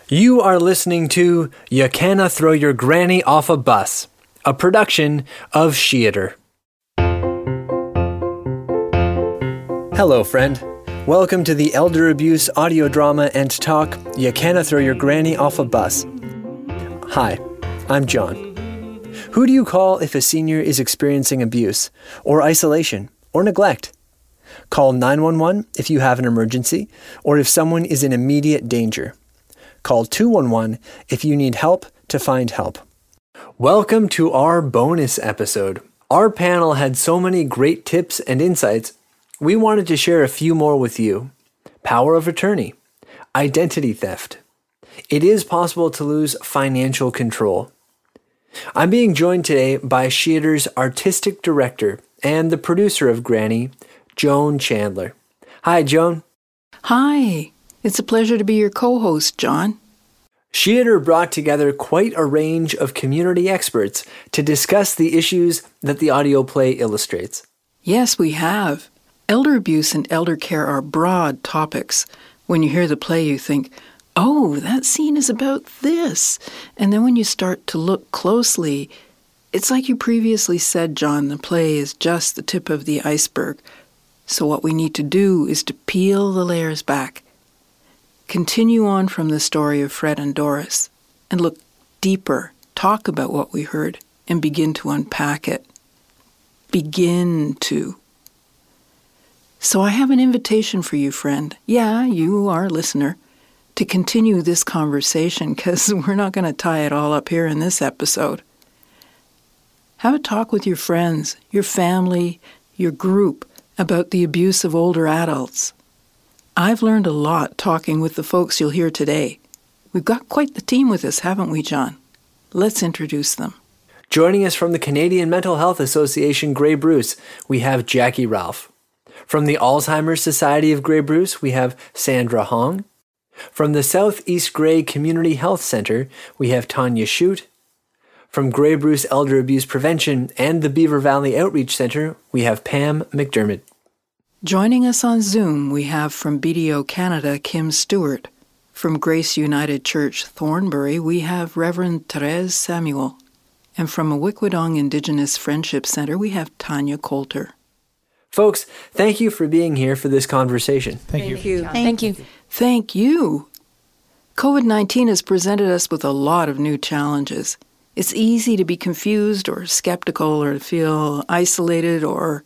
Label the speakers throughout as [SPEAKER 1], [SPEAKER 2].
[SPEAKER 1] You are listening to You Canna Throw Your Granny Off a Bus, a production of Sheater. Hello, friend. Welcome to the Elder Abuse audio drama and talk, You Canna Throw Your Granny Off a Bus. Hi, I'm John. Who do you call if a senior is experiencing abuse, or isolation, or neglect? Call 911 if you have an emergency, or if someone is in immediate danger. Call 211 if you need help to find help. Welcome to our bonus episode. Our panel had so many great tips and insights, we wanted to share a few more with you. Power of attorney, identity theft. It is possible to lose financial control. I'm being joined today by Sheater's artistic director and the producer of Granny, Joan Chandler. Hi, Joan.
[SPEAKER 2] Hi. It's a pleasure to be your co-host, John.
[SPEAKER 1] Sheater brought together quite a range of community experts to discuss the issues that the audio play illustrates.
[SPEAKER 2] Yes, we have. Elder abuse and elder care are broad topics. When you hear the play, you think, oh, that scene is about this. And then when you start to look closely, it's like you previously said, John, the play is just the tip of the iceberg. So what we need to do is to peel the layers back. Continue on from the story of Fred and Doris and look deeper, talk about what we heard, and begin to unpack it. Begin to. So I have an invitation for you, friend. Yeah, you, our listener, to continue this conversation because we're not going to tie it all up here in this episode. Have a talk with your friends, your family, your group about the abuse of older adults. I've learned a lot talking with the folks you'll hear today. We've got quite the team with us, haven't we, John? Let's introduce them.
[SPEAKER 1] Joining us from the Canadian Mental Health Association Grey Bruce, we have Jackie Ralph. From the Alzheimer's Society of Grey Bruce, we have Sandra Hong. From the Southeast Grey Community Health Center, we have Tanya Shute. From Grey Bruce Elder Abuse Prevention and the Beaver Valley Outreach Center, we have Pam McDermott.
[SPEAKER 2] Joining us on Zoom, we have from BDO Canada, Kim Stewart. From Grace United Church, Thornbury, we have Reverend Therese Samuel. And from Awikwadong Indigenous Friendship Center, we have Tanya Coulter.
[SPEAKER 1] Folks, thank you for being here for this conversation.
[SPEAKER 3] Thank you.
[SPEAKER 2] Thank you. Thank you. COVID-19 has presented us with a lot of new challenges. It's easy to be confused or skeptical or to feel isolated or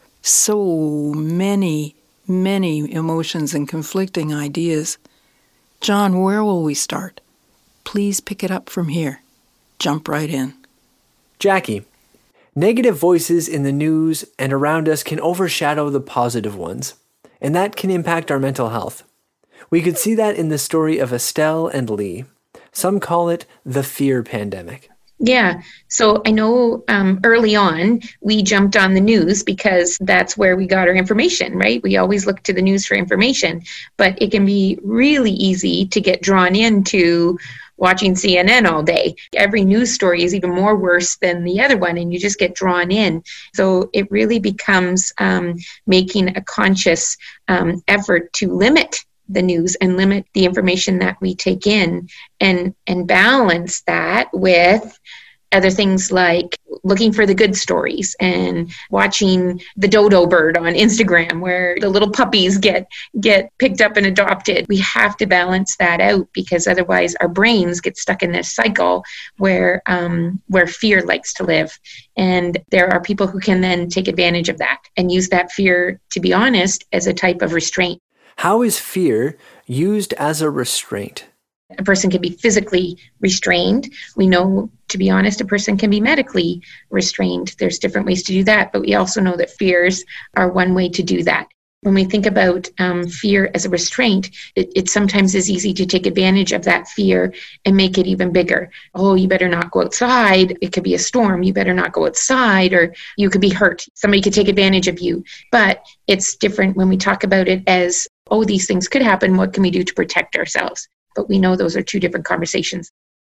[SPEAKER 2] so many emotions and conflicting ideas. John, where will we start? Please pick it up from here. Jump right in.
[SPEAKER 1] Jackie, negative voices in the news and around us can overshadow the positive ones, and that can impact our mental health. We could see that in the story of Estelle and Lee. Some call it the fear pandemic.
[SPEAKER 3] Yeah. So I know early on, we jumped on the news because that's where we got our information, right? We always look to the news for information, but it can be really easy to get drawn into watching CNN all day. Every news story is even more worse than the other one, and you just get drawn in. So it really becomes making a conscious effort to limit the news and limit the information that we take in and balance that with other things like looking for the good stories and watching the dodo bird on Instagram where the little puppies get picked up and adopted. We have to balance that out because otherwise our brains get stuck in this cycle where fear likes to live. And there are people who can then take advantage of that and use that fear, to be honest, as a type of restraint.
[SPEAKER 1] How is fear used as a restraint?
[SPEAKER 3] A person can be physically restrained. We know, to be honest, a person can be medically restrained. There's different ways to do that, but we also know that fears are one way to do that. When we think about fear as a restraint, it sometimes is easy to take advantage of that fear and make it even bigger. Oh, you better not go outside. It could be a storm. You better not go outside, or you could be hurt. Somebody could take advantage of you. But it's different when we talk about it as, oh, these things could happen. What can we do to protect ourselves? But we know those are two different conversations.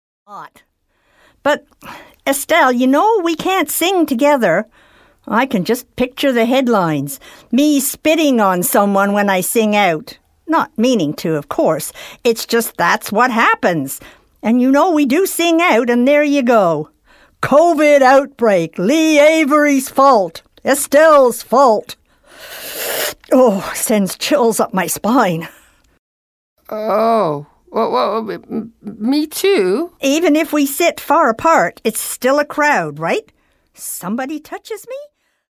[SPEAKER 4] But, Estelle, we can't sing together. I can just picture the headlines. Me spitting on someone when I sing out. Not meaning to, of course. It's just that's what happens. And you know we do sing out, and there you go. COVID outbreak, Lee Avery's fault, Estelle's fault. Oh, sends chills up my spine.
[SPEAKER 5] Oh, well, me too.
[SPEAKER 4] Even if we sit far apart, it's still a crowd, right? Somebody touches me?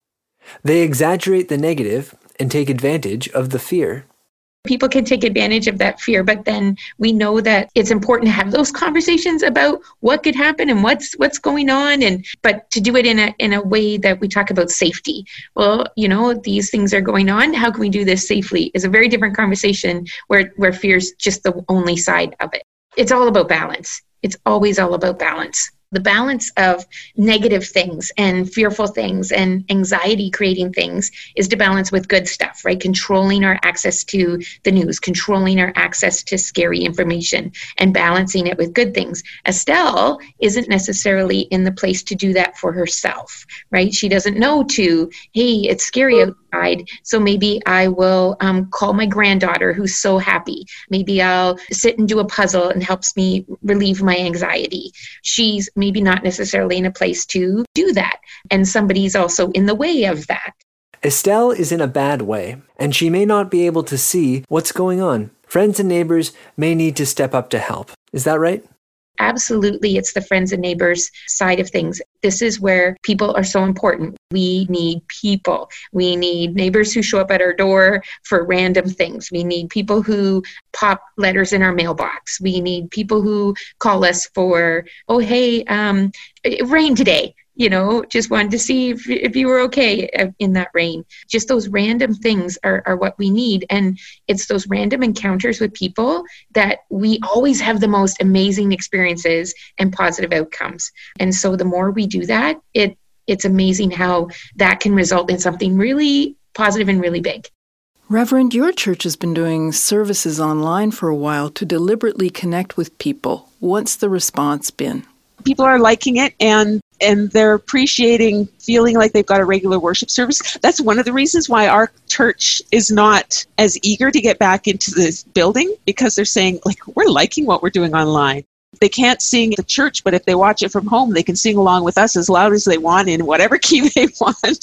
[SPEAKER 1] They exaggerate the negative and take advantage of the fear.
[SPEAKER 3] People can take advantage of that fear, but then we know that it's important to have those conversations about what could happen and what's going on, but to do it in a way that we talk about safety. Well, these things are going on. How can we do this safely? Is a very different conversation where fear's just the only side of it. It's all about balance. It's always all about balance. The balance of negative things and fearful things and anxiety creating things is to balance with good stuff, right? Controlling our access to the news, controlling our access to scary information, and balancing it with good things. Estelle isn't necessarily in the place to do that for herself, right? She doesn't know hey, it's scary outside, so maybe I will call my granddaughter who's so happy. Maybe I'll sit and do a puzzle and helps me relieve my anxiety. She's maybe not necessarily in a place to do that. And somebody's also in the way of that.
[SPEAKER 1] Estelle is in a bad way, and she may not be able to see what's going on. Friends and neighbors may need to step up to help. Is that right?
[SPEAKER 3] Absolutely, it's the friends and neighbors side of things. This is where people are so important. We need people. We need neighbors who show up at our door for random things. We need people who pop letters in our mailbox. We need people who call us for, oh, hey, it rained today. Just wanted to see if you were okay in that rain. Just those random things are what we need. And it's those random encounters with people that we always have the most amazing experiences and positive outcomes. And so the more we do that, it's amazing how that can result in something really positive and really big.
[SPEAKER 2] Reverend, your church has been doing services online for a while to deliberately connect with people. What's the response been?
[SPEAKER 6] People are liking it and they're appreciating feeling like they've got a regular worship service. That's one of the reasons why our church is not as eager to get back into this building, because they're saying, we're liking what we're doing online. They can't sing at the church, but if they watch it from home, they can sing along with us as loud as they want in whatever key they want.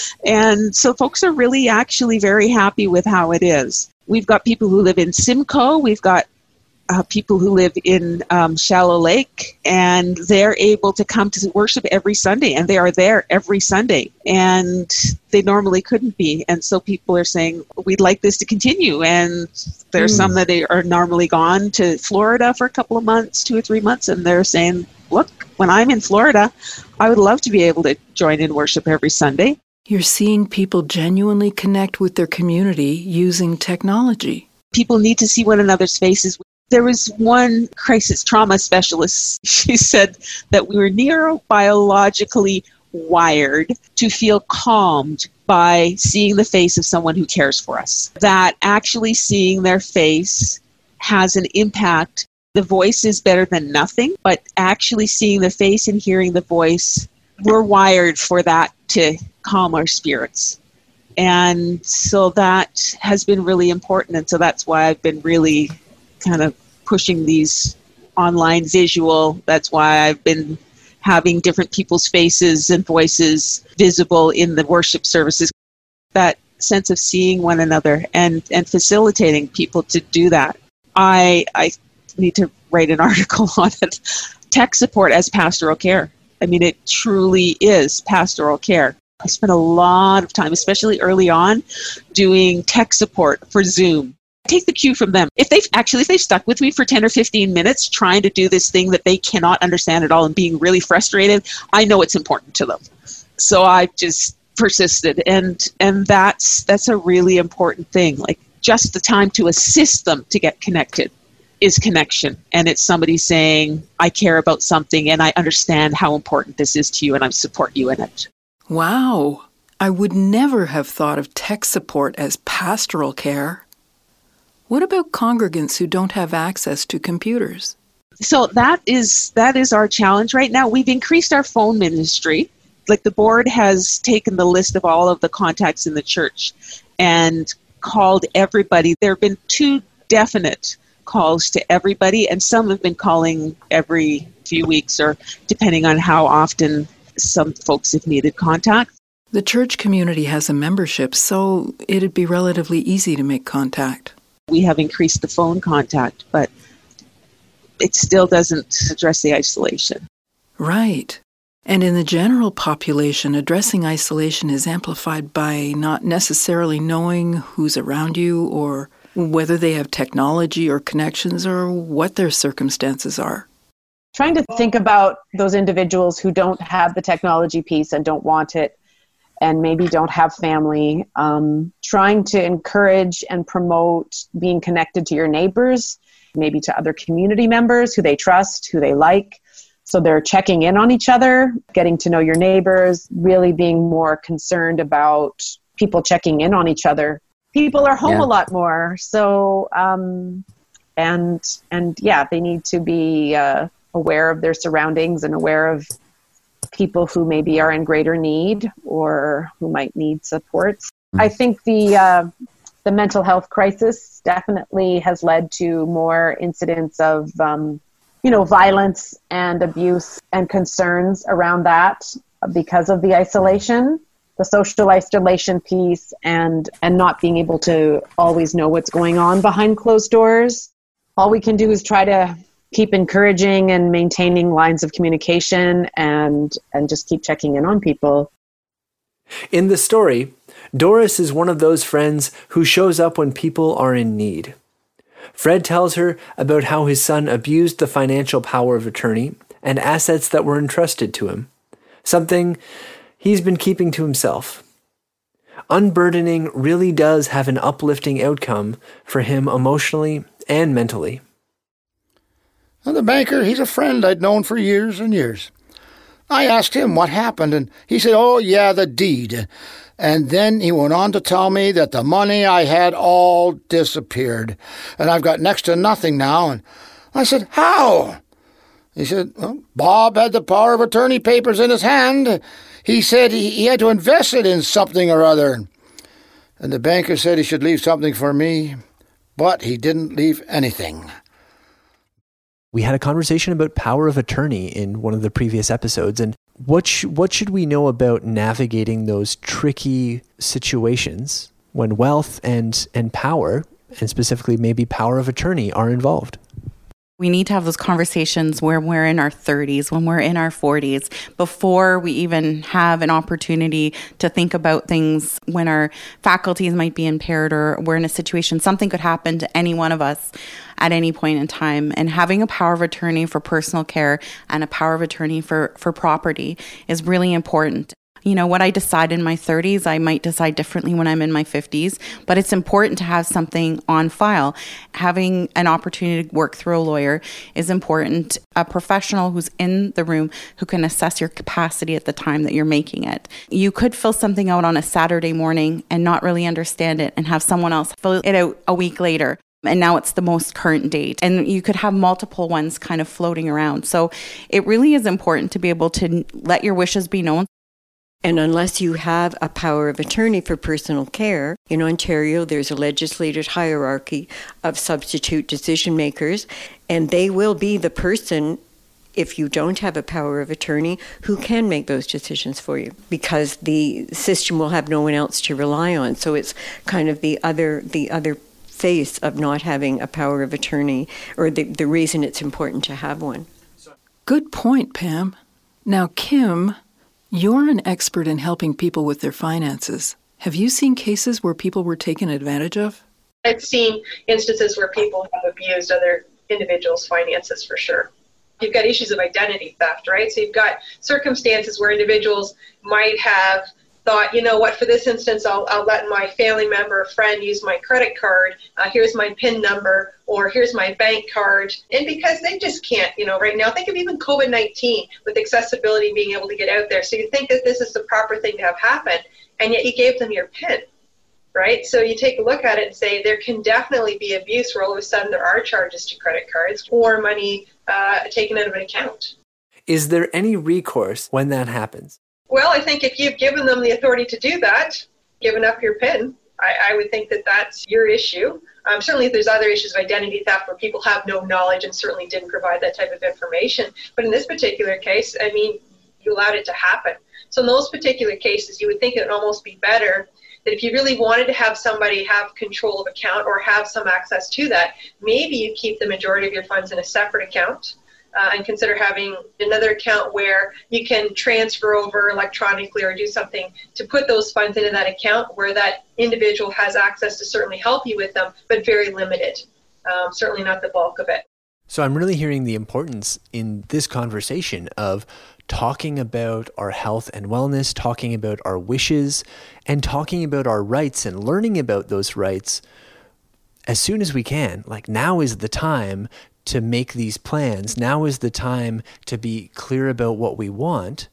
[SPEAKER 6] And so folks are really actually very happy with how it is. We've got people who live in Simcoe. We've got people who live in Shallow Lake, and they're able to come to worship every Sunday, and they are there every Sunday, and they normally couldn't be. And so people are saying, we'd like this to continue. And there's some that are normally gone to Florida for a couple of months, 2 or 3 months, and they're saying, look, when I'm in Florida, I would love to be able to join in worship every Sunday.
[SPEAKER 2] You're seeing people genuinely connect with their community using technology.
[SPEAKER 6] People need to see one another's faces. There was one crisis trauma specialist. She said that we were neurobiologically wired to feel calmed by seeing the face of someone who cares for us. That actually seeing their face has an impact. The voice is better than nothing, but actually seeing the face and hearing the voice, we're wired for that to calm our spirits. And so that has been really important. And so that's why I've been really kind of pushing these online visual. That's why I've been having different people's faces and voices visible in the worship services. That sense of seeing one another and facilitating people to do that. I need to write an article on it. Tech support as pastoral care. I mean, it truly is pastoral care. I spent a lot of time, especially early on, doing tech support for Zoom. Take the cue from them. If they've stuck with me for 10 or 15 minutes trying to do this thing that they cannot understand at all and being really frustrated, I know it's important to them. So I've just persisted, and that's a really important thing. Just the time to assist them to get connected is connection. And it's somebody saying, I care about something and I understand how important this is to you and I support you in it.
[SPEAKER 2] Wow. I would never have thought of tech support as pastoral care. What about congregants who don't have access to computers?
[SPEAKER 6] So that is our challenge right now. We've increased our phone ministry. The board has taken the list of all of the contacts in the church and called everybody. There have been 2 definite calls to everybody, and some have been calling every few weeks or depending on how often some folks have needed contact.
[SPEAKER 2] The church community has a membership, so it'd be relatively easy to make contact.
[SPEAKER 6] We have increased the phone contact, but it still doesn't address the isolation.
[SPEAKER 2] Right. And in the general population, addressing isolation is amplified by not necessarily knowing who's around you or whether they have technology or connections or what their circumstances are.
[SPEAKER 7] Trying to think about those individuals who don't have the technology piece and don't want it and maybe don't have family, trying to encourage and promote being connected to your neighbors, maybe to other community members who they trust, who they like. So they're checking in on each other, getting to know your neighbors, really being more concerned about people checking in on each other. People are home a lot more. So, they need to be aware of their surroundings and aware of people who maybe are in greater need or who might need supports. I think the mental health crisis definitely has led to more incidents of violence and abuse and concerns around that because of the isolation, the social isolation piece, and not being able to always know what's going on behind closed doors. All we can do is try to keep encouraging and maintaining lines of communication and just keep checking in on people.
[SPEAKER 1] In the story, Doris is one of those friends who shows up when people are in need. Fred tells her about how his son abused the financial power of attorney and assets that were entrusted to him, something he's been keeping to himself. Unburdening really does have an uplifting outcome for him emotionally and mentally.
[SPEAKER 8] And the banker, he's a friend I'd known for years and years. I asked him what happened, and he said, "Oh, yeah, the deed." And then he went on to tell me that the money I had all disappeared, and I've got next to nothing now. And I said, "How?" He said, "Well, Bob had the power of attorney papers in his hand. He said he had to invest it in something or other. And the banker said he should leave something for me, but he didn't leave anything."
[SPEAKER 1] We had a conversation about power of attorney in one of the previous episodes, and what should we know about navigating those tricky situations when wealth and power, and specifically maybe power of attorney, are involved?
[SPEAKER 9] We need to have those conversations when we're in our 30s, when we're in our 40s, before we even have an opportunity to think about things when our faculties might be impaired or we're in a situation, something could happen to any one of us at any point in time. And having a power of attorney for personal care and a power of attorney for property is really important. You know, what I decide in my 30s, I might decide differently when I'm in my 50s, but it's important to have something on file. Having an opportunity to work through a lawyer is important. A professional who's in the room who can assess your capacity at the time that you're making it. You could fill something out on a Saturday morning and not really understand it and have someone else fill it out a week later. And now it's the most current date. And you could have multiple ones kind of floating around. So it really is important to be able to let your wishes be known.
[SPEAKER 10] And unless you have a power of attorney for personal care, in Ontario there's a legislated hierarchy of substitute decision makers, and they will be the person, if you don't have a power of attorney, who can make those decisions for you, because the system will have no one else to rely on. So it's kind of the other face of not having a power of attorney, or the reason it's important to have one.
[SPEAKER 2] Good point, Pam. Now, Kim, you're an expert in helping people with their finances. Have you seen cases where people were taken advantage of?
[SPEAKER 11] I've seen instances where people have abused other individuals' finances, for sure. You've got issues of identity theft, right? So you've got circumstances where individuals might have thought, you know what, for this instance, I'll let my family member or friend use my credit card. Here's my PIN number, or here's my bank card. And because they just can't, right now, think of even COVID-19 with accessibility being able to get out there. So you think that this is the proper thing to have happen, and yet you gave them your PIN, right? So you take a look at it and say there can definitely be abuse where all of a sudden there are charges to credit cards or money taken out of an account.
[SPEAKER 1] Is there any recourse when that happens?
[SPEAKER 11] Well, I think if you've given them the authority to do that, given up your PIN, I would think that that's your issue. Certainly if there's other issues of identity theft where people have no knowledge and certainly didn't provide that type of information. But in this particular case, I mean, you allowed it to happen. So in those particular cases, you would think it would almost be better that if you really wanted to have somebody have control of account or have some access to that, maybe you keep the majority of your funds in a separate account and consider having another account where you can transfer over electronically or do something to put those funds into that account where that individual has access to certainly help you with them, but very limited, certainly not the bulk of it.
[SPEAKER 1] So I'm really hearing the importance in this conversation of talking about our health and wellness, talking about our wishes, and talking about our rights and learning about those rights as soon as we can. Like, now is the time to make these plans. Now is the time to be clear about what we want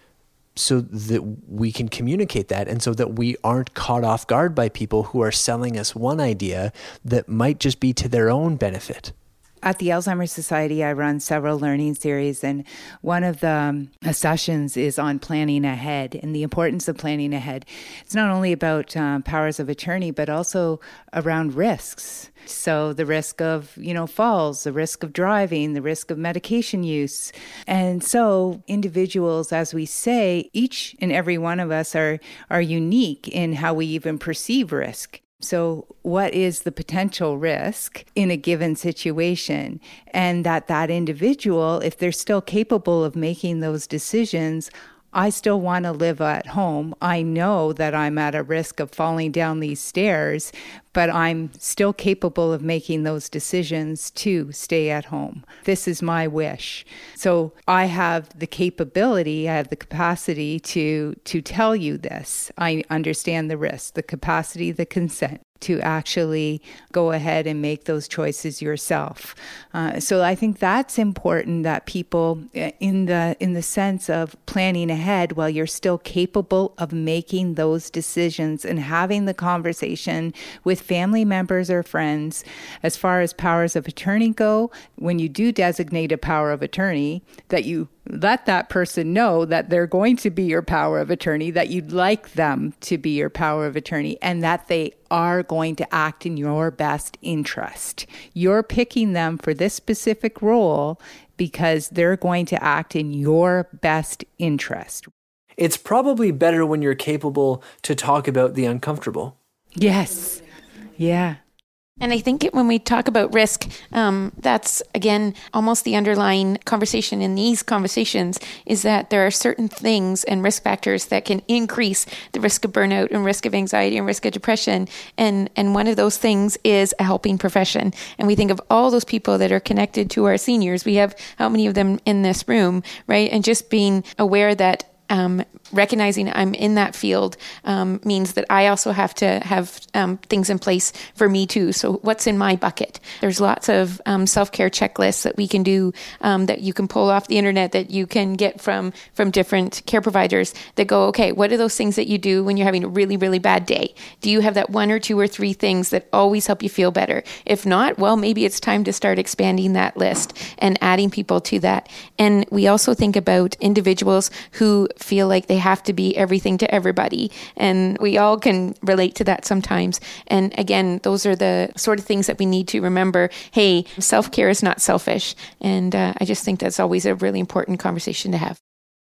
[SPEAKER 1] so that we can communicate that and so that we aren't caught off guard by people who are selling us one idea that might just be to their own benefit.
[SPEAKER 12] At the Alzheimer's Society, I run several learning series, and one of the sessions is on planning ahead and the importance of planning ahead. It's not only about powers of attorney, but also around risks. So the risk of, falls, the risk of driving, the risk of medication use. And so individuals, as we say, each and every one of us are unique in how we even perceive risk. So what is the potential risk in a given situation? And that individual, if they're still capable of making those decisions, I still want to live at home. I know that I'm at a risk of falling down these stairs, but I'm still capable of making those decisions to stay at home. This is my wish. So I have the capability, I have the capacity to tell you this. I understand the risk, the capacity, the consent to actually go ahead and make those choices yourself. So I think that's important, that people, in the sense of planning ahead, while you're still capable of making those decisions and having the conversation with family members or friends. As far as powers of attorney go, when you do designate a power of attorney, that you let that person know that they're going to be your power of attorney, that you'd like them to be your power of attorney, and that they are going to act in your best interest. You're picking them for this specific role because they're going to act in your best interest.
[SPEAKER 1] It's probably better when you're capable to talk about the uncomfortable.
[SPEAKER 12] Yes. Yeah.
[SPEAKER 3] And I think when we talk about risk, that's, again, almost the underlying conversation in these conversations is that there are certain things and risk factors that can increase the risk of burnout and risk of anxiety and risk of depression. And one of those things is a helping profession. And we think of all those people that are connected to our seniors. We have how many of them in this room, right? And just being aware that recognizing I'm in that field means that I also have to have things in place for me too. So what's in my bucket? There's lots of self-care checklists that we can do that you can pull off the internet, that you can get from different care providers that go, okay, what are those things that you do when you're having a really, really bad day? Do you have that one or two or three things that always help you feel better? If not, well, maybe it's time to start expanding that list and adding people to that. And we also think about individuals who feel like they have to be everything to everybody. And we all can relate to that sometimes. And again, those are the sort of things that we need to remember. Hey, self-care is not selfish. And I just think that's always a really important conversation to have.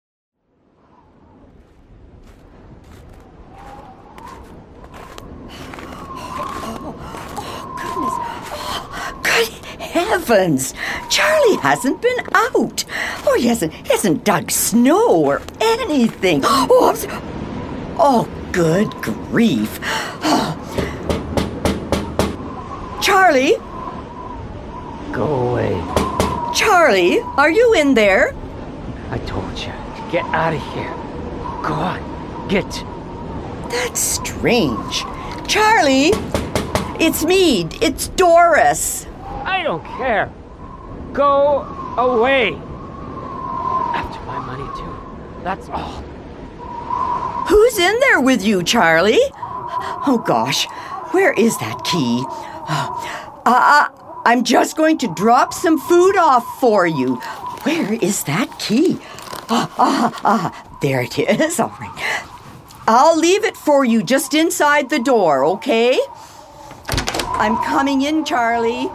[SPEAKER 13] Good heavens! Charlie hasn't been out. Oh, he hasn't dug snow or anything. Oh, good grief. Charlie?
[SPEAKER 14] Go away.
[SPEAKER 13] Charlie, are you in there?
[SPEAKER 14] I told you to get out of here. Go on, get.
[SPEAKER 13] That's strange. Charlie, it's me. It's Doris.
[SPEAKER 14] I don't care. Go away. After my money, too. That's all.
[SPEAKER 13] Who's in there with you, Charlie? Oh, gosh. Where is that key? I'm just going to drop some food off for you. Where is that key? There it is. All right. I'll leave it for you just inside the door, okay? I'm coming in, Charlie.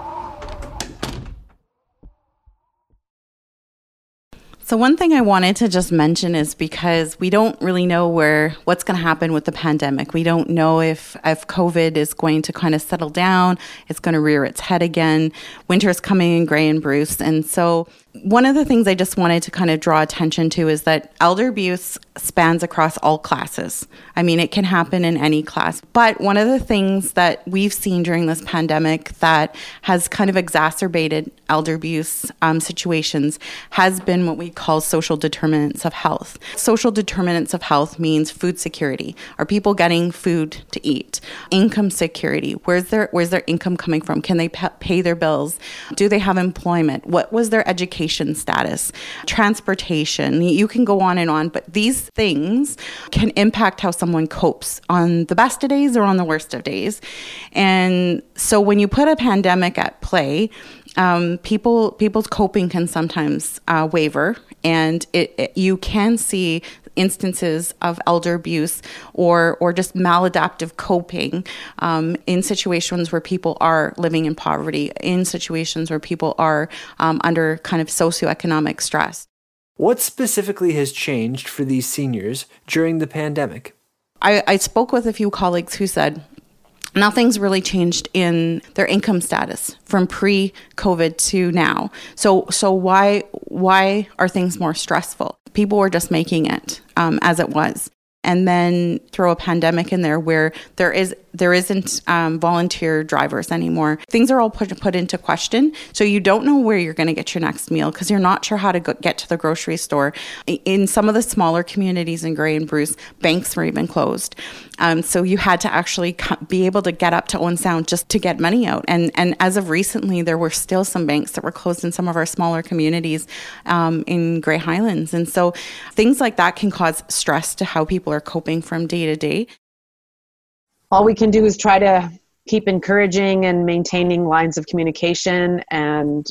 [SPEAKER 9] So one thing I wanted to just mention is because we don't really know what's going to happen with the pandemic. We don't know if COVID is going to kind of settle down. It's going to rear its head again. Winter is coming in Grey and Bruce. And so one of the things I just wanted to kind of draw attention to is that elder abuse spans across all classes. I mean, it can happen in any class. But one of the things that we've seen during this pandemic that has kind of exacerbated elder abuse situations has been what we call social determinants of health. Social determinants of health means food security. Are people getting food to eat? Income security. Where's their income coming from? Can they pay their bills? Do they have employment? What was their education status? Transportation. You can go on and on, but these things can impact how someone copes on the best of days or on the worst of days. And so when you put a pandemic at play, people's coping can sometimes waver, and you can see instances of elder abuse or just maladaptive coping in situations where people are living in poverty, in situations where people are under kind of socioeconomic stress.
[SPEAKER 1] What specifically has changed for these seniors during the pandemic?
[SPEAKER 9] I spoke with a few colleagues who said nothing's really changed in their income status from pre-COVID to now. So why are things more stressful? People were just making it as it was. And then throw a pandemic in there where there isn't volunteer drivers anymore. Things are all put into question. So you don't know where you're going to get your next meal because you're not sure how to get to the grocery store. In some of the smaller communities in Grey and Bruce, banks were even closed. So you had to actually be able to get up to Owen Sound just to get money out. And as of recently, there were still some banks that were closed in some of our smaller communities in Grey Highlands. And so things like that can cause stress to how people are coping from day to day.
[SPEAKER 7] All we can do is try to keep encouraging and maintaining lines of communication and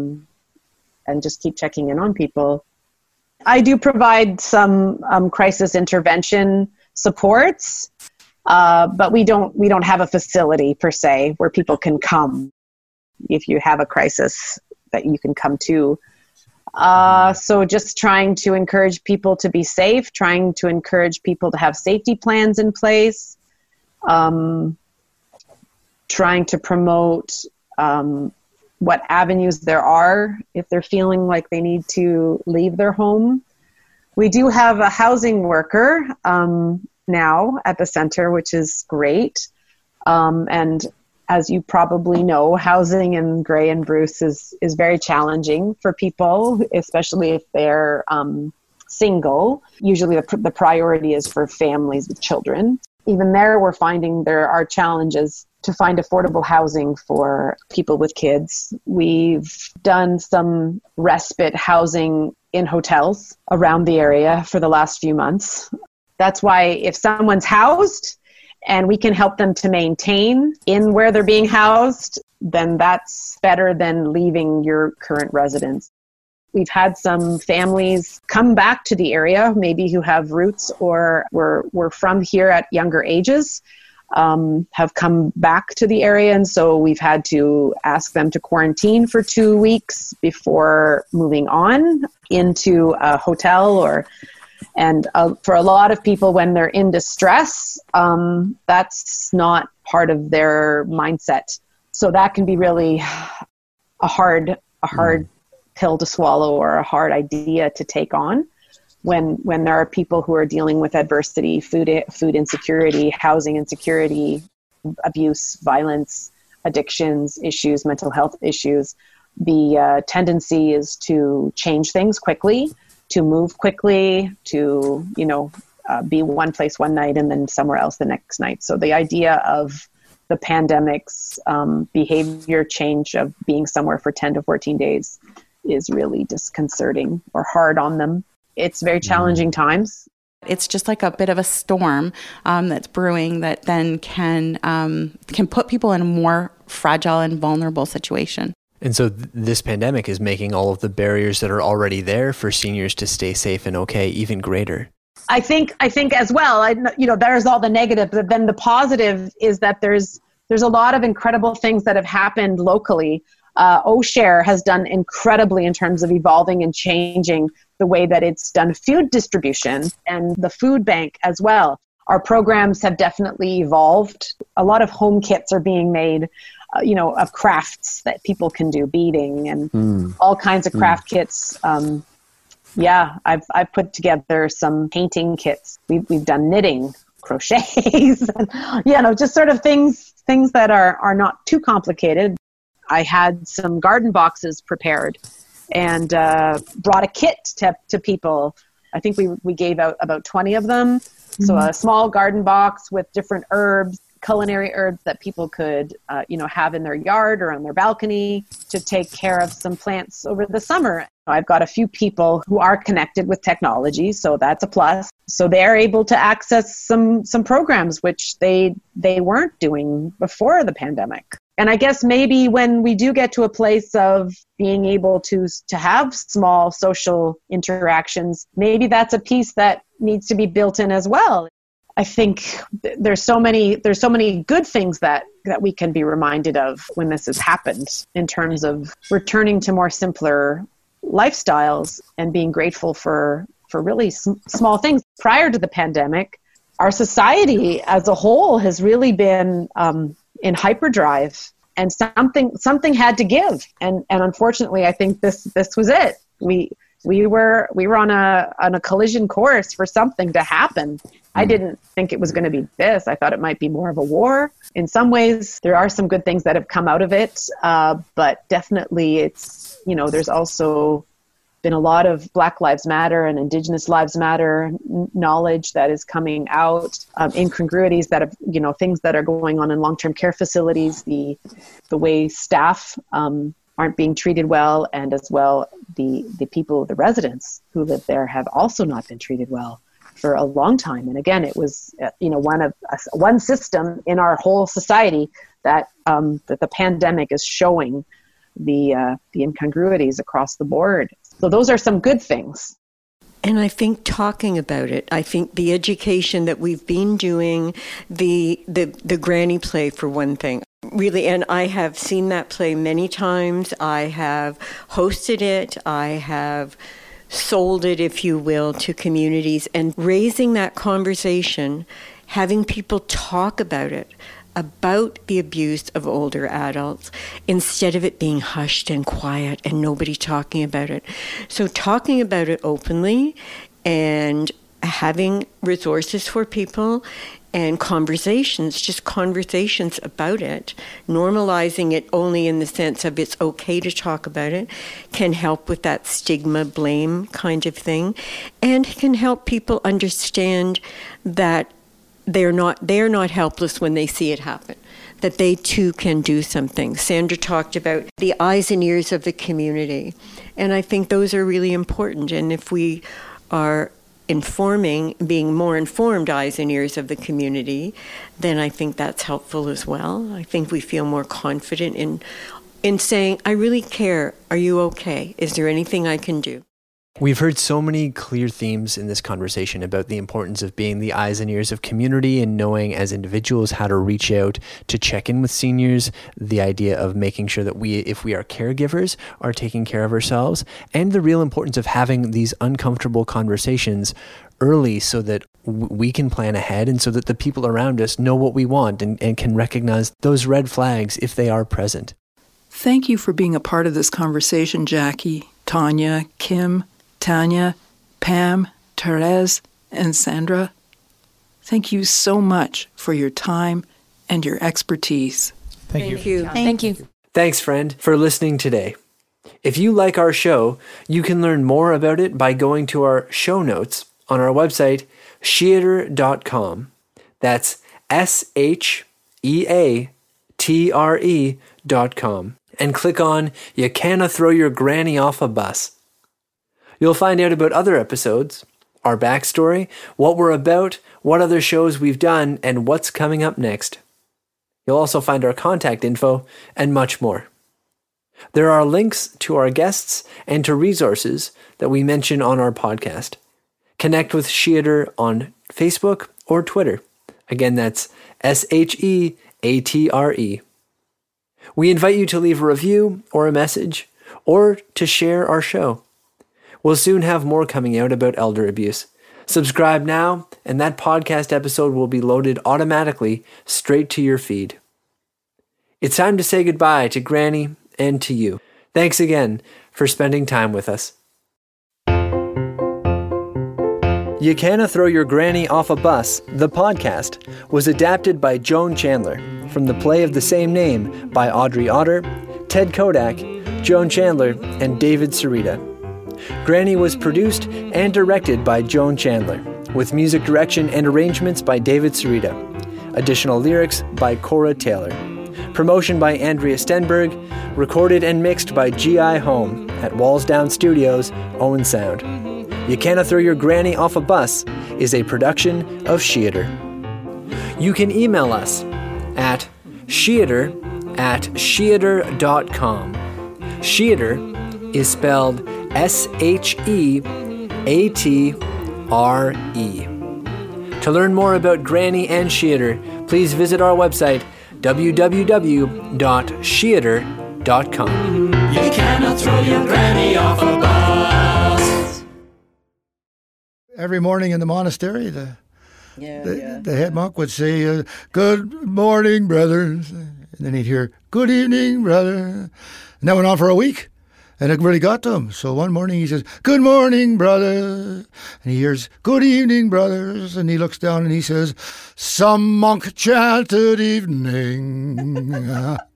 [SPEAKER 7] just keep checking in on people. I do provide some crisis intervention supports, but we don't have a facility per se where people can come if you have a crisis that you can come to. So just trying to encourage people to be safe, trying to encourage people to have safety plans in place, trying to promote what avenues there are if they're feeling like they need to leave their home. We do have a housing worker now at the center, which is great. And as you probably know, housing in Grey and Bruce is very challenging for people, especially if they're single. Usually the priority is for families with children. Even there, we're finding there are challenges to find affordable housing for people with kids. We've done some respite housing in hotels around the area for the last few months. That's why if someone's housed and we can help them to maintain in where they're being housed, then that's better than leaving your current residence. We've had some families come back to the area, maybe who have roots or were from here at younger ages, have come back to the area. And so we've had to ask them to quarantine for 2 weeks before moving on into a hotel and for a lot of people, when they're in distress, that's not part of their mindset. So that can be really a hard pill to swallow or a hard idea to take on when there are people who are dealing with adversity, food insecurity, housing insecurity, abuse, violence, addictions issues, mental health issues. The tendency is to change things quickly, to move quickly, to, be one place one night and then somewhere else the next night. So the idea of the pandemic's behavior change of being somewhere for 10 to 14 days is really disconcerting or hard on them. It's very challenging times.
[SPEAKER 9] It's just like a bit of a storm that's brewing that then can put people in a more fragile and vulnerable situation.
[SPEAKER 1] And so this pandemic is making all of the barriers that are already there for seniors to stay safe and okay even greater.
[SPEAKER 7] I think as well, there's all the negative, but then the positive is that there's a lot of incredible things that have happened locally. O'Share has done incredibly in terms of evolving and changing the way that it's done food distribution, and the food bank as well. Our programs have definitely evolved. A lot of home kits are being made, of crafts that people can do, beading and all kinds of craft kits. I've put together some painting kits. We've done knitting, crochets, and, just sort of things that are not too complicated. I had some garden boxes prepared and brought a kit to people. I think we gave out about 20 of them. So a small garden box with different herbs, culinary herbs that people could, have in their yard or on their balcony to take care of some plants over the summer. I've got a few people who are connected with technology, so that's a plus. So they're able to access some programs which they weren't doing before the pandemic. And I guess maybe when we do get to a place of being able to have small social interactions, maybe that's a piece that needs to be built in as well. I think there's so many good things that we can be reminded of when this has happened in terms of returning to more simpler lifestyles and being grateful for really small things. Prior to the pandemic, our society as a whole has really been in hyperdrive, and something had to give, and unfortunately I think this was it. We were on a collision course for something to happen. I didn't think it was going to be this. I thought it might be more of a war. In some ways, there are some good things that have come out of it, but definitely it's, there's also been a lot of Black Lives Matter and Indigenous Lives Matter knowledge that is coming out, incongruities that have, things that are going on in long-term care facilities, the way staff aren't being treated well, and as well the people, the residents who live there have also not been treated well for a long time. And again, it was one system in our whole society that the pandemic is showing the incongruities across the board. So those are some good things.
[SPEAKER 10] And I think talking about it, I think the education that we've been doing, the granny play for one thing, really, and I have seen that play many times. I have hosted it. I have sold it, if you will, to communities, and raising that conversation, having people talk about it, about the abuse of older adults, instead of it being hushed and quiet and nobody talking about it. So talking about it openly and having resources for people and conversations, just conversations about it, normalizing it only in the sense of it's okay to talk about it, can help with that stigma, blame kind of thing, and can help people understand that they're not helpless when they see it happen, that they too can do something. Sandra talked about the eyes and ears of the community, and I think those are really important. And if we are being more informed eyes and ears of the community, then I think that's helpful as well. I think we feel more confident in saying, I really care. Are you okay? Is there anything I can do?
[SPEAKER 1] We've heard so many clear themes in this conversation about the importance of being the eyes and ears of community and knowing as individuals how to reach out to check in with seniors, the idea of making sure that we, if we are caregivers, are taking care of ourselves, and the real importance of having these uncomfortable conversations early so that we can plan ahead and so that the people around us know what we want and can recognize those red flags if they are present.
[SPEAKER 2] Thank you for being a part of this conversation, Jackie, Tanya, Kim, Tanya, Pam, Therese, and Sandra. Thank you so much for your time and your expertise.
[SPEAKER 1] Thank you.
[SPEAKER 15] Thank you.
[SPEAKER 1] Thanks, friend, for listening today. If you like our show, you can learn more about it by going to our show notes on our website, sheatre.com. That's SHEATRE.com. And click on You Canna Throw Your Granny Off a Bus. You'll find out about other episodes, our backstory, what we're about, what other shows we've done, and what's coming up next. You'll also find our contact info and much more. There are links to our guests and to resources that we mention on our podcast. Connect with Sheater on Facebook or Twitter. Again, that's SHEATRE. We invite you to leave a review or a message, or to share our show. We'll soon have more coming out about elder abuse. Subscribe now, and that podcast episode will be loaded automatically straight to your feed. It's time to say goodbye to Granny and to you. Thanks again for spending time with us. You Canna Throw Your Granny Off a Bus, the podcast, was adapted by Joan Chandler from the play of the same name by Audrey Otter, Ted Kodak, Joan Chandler, and David Sarita. Granny was produced and directed by Joan Chandler, with music direction and arrangements by David Sarita. Additional lyrics by Cora Taylor. Promotion by Andrea Stenberg. Recorded and mixed by G.I. Home at Wallsdown Studios, Owen Sound. You Canna Throw Your Granny Off a Bus is a production of Sheater. You can email us at sheater@sheater.com. Sheater is spelled SHEATRE. To learn more about Granny and Sheater, please visit our website www.sheater.com.
[SPEAKER 15] You cannot throw your granny off a bus.
[SPEAKER 8] Every morning in the monastery, the head monk would say, "Good morning, brothers." And then he'd hear, "Good evening, brother." And that went on for a week. And it really got to him. So one morning he says, "Good morning, brother." And he hears, "Good evening, brothers." And he looks down and he says, "Some monk chanted evening."